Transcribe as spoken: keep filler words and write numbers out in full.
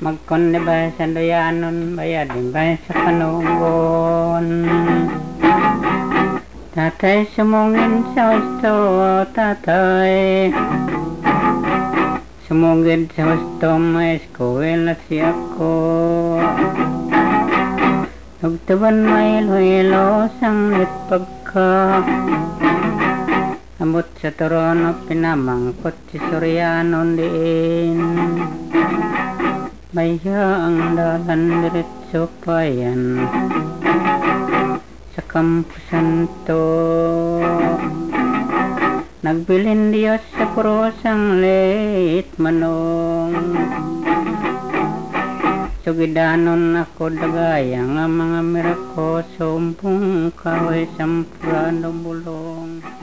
Magkon ba sa doyanon, bayadin ba sa kanugon. Tatay sumungin sa gusto, tatay sumungin sa gusto, may eskwela siya ko. Nagtaban may hilo sang pagka amot sa torono, pinamangkot si Soriano din. Maya ang dalan diretso pa yan sa Campo Santo. Nagbilin Diyos sa krusang leit manong. Sugidanon ako dagaya nga mga mirako, sumpong kaway sampurado bulong.